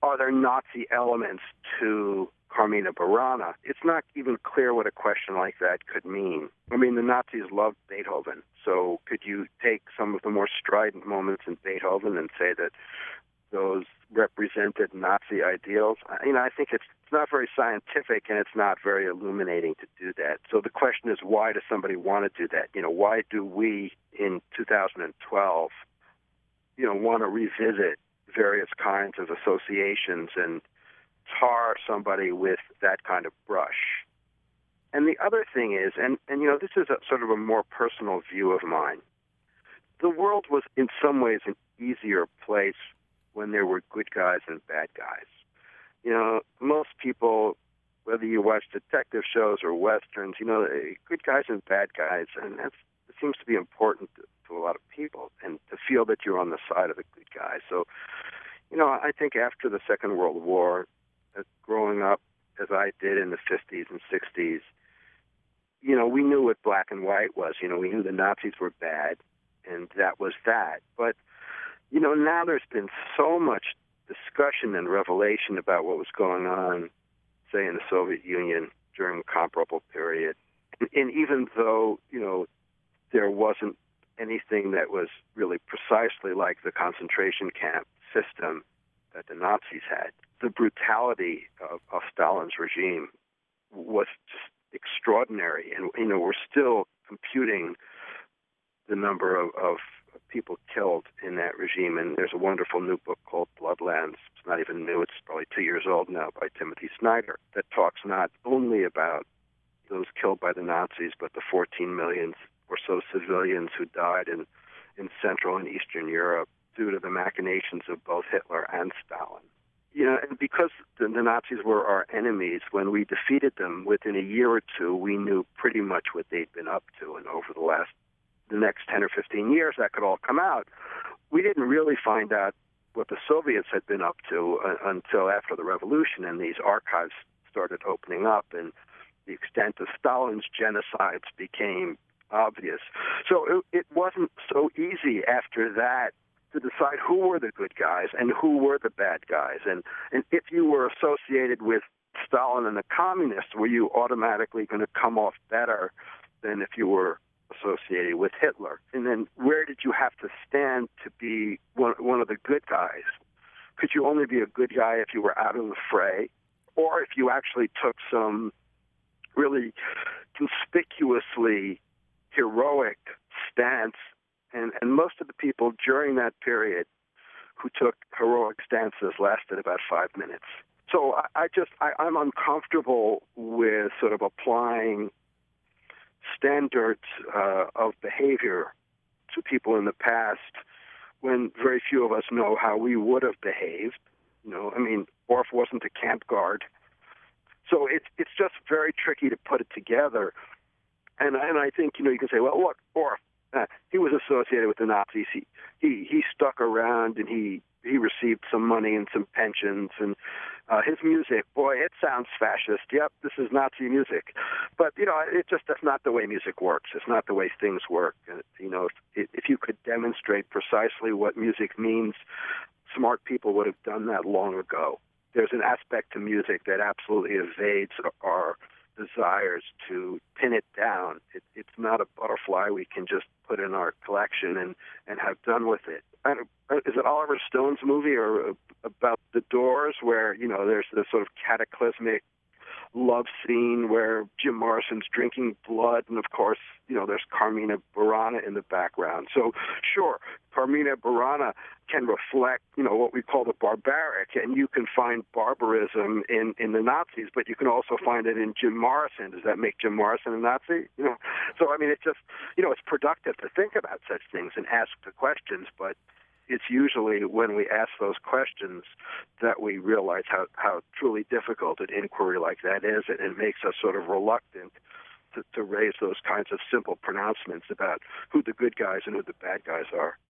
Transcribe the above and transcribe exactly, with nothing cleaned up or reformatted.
are there Nazi elements to Carmina Burana? It's not even clear what a question like that could mean. I mean, the Nazis loved Beethoven, so could you take some of the more strident moments in Beethoven and say that those represented Nazi ideals? You know, I think it's, it's not very scientific and it's not very illuminating to do that. So the question is, why does somebody want to do that? You know, why do we in two thousand twelve, you know, want to revisit various kinds of associations and tar somebody with that kind of brush? And the other thing is, and, and you know, this is a sort of a more personal view of mine, the world was in some ways an easier place when there were good guys and bad guys. You know, most people, whether you watch detective shows or westerns, you know, good guys and bad guys, and that's, it seems to be important to, to a lot of people, and to feel that you're on the side of the good guys. So, you know, I think after the Second World War, uh, growing up as I did in the fifties and sixties, you know, we knew what black and white was. You know, we knew the Nazis were bad, and that was that. But you know, now there's been so much discussion and revelation about what was going on, say, in the Soviet Union during a comparable period. And, and even though, you know, there wasn't anything that was really precisely like the concentration camp system that the Nazis had, the brutality of, of Stalin's regime was just extraordinary. And, you know, we're still computing the number of, of people killed in that regime. And there's a wonderful new book called Bloodlands. It's not even new. It's probably two years old now, by Timothy Snyder, that talks not only about those killed by the Nazis, but the fourteen million or so civilians who died in, in Central and Eastern Europe due to the machinations of both Hitler and Stalin. You know, and because the, the Nazis were our enemies, when we defeated them, within a year or two, we knew pretty much what they'd been up to. And over the last the next ten or fifteen years, that could all come out. We didn't really find out what the Soviets had been up to uh, until after the revolution, and these archives started opening up, and the extent of Stalin's genocides became obvious. So it, it wasn't so easy after that to decide who were the good guys and who were the bad guys. And, and if you were associated with Stalin and the communists, were you automatically going to come off better than if you were associated with Hitler? And then where did you have to stand to be one, one of the good guys? Could you only be a good guy if you were out of the fray, or if you actually took some really conspicuously heroic stance? And, and most of the people during that period who took heroic stances lasted about five minutes. So I, I just, I, I'm uncomfortable with sort of applying standards uh, of behavior to people in the past when very few of us know how we would have behaved. You know, I mean, Orff wasn't a camp guard. So it's it's just very tricky to put it together. And and I think, you know, you can say, well, look, Orff, uh, he was associated with the Nazis. He, he he stuck around, and he he received some money and some pensions, and uh, his music, boy, it sounds fascist. Yep, this is Nazi music. But, you know, it just, that's not the way music works. It's not the way things work. Uh, you know, if, if you could demonstrate precisely what music means, smart people would have done that long ago. There's an aspect to music that absolutely evades our desires to pin it down. It, it's not a butterfly we can just put in our collection and, and have done with it. I don't, is it Oliver Stone's movie or about the Doors, where, you know, there's this sort of cataclysmic love scene where Jim Morrison's drinking blood, and of course, you know, there's Carmina Burana in the background. So, sure, Carmina Burana can reflect, you know, what we call the barbaric, and you can find barbarism in, in the Nazis, but you can also find it in Jim Morrison. Does that make Jim Morrison a Nazi? You know, so I mean, it's just, you know, it's productive to think about such things and ask the questions, but it's usually when we ask those questions that we realize how, how truly difficult an inquiry like that is, and it makes us sort of reluctant to, to raise those kinds of simple pronouncements about who the good guys and who the bad guys are.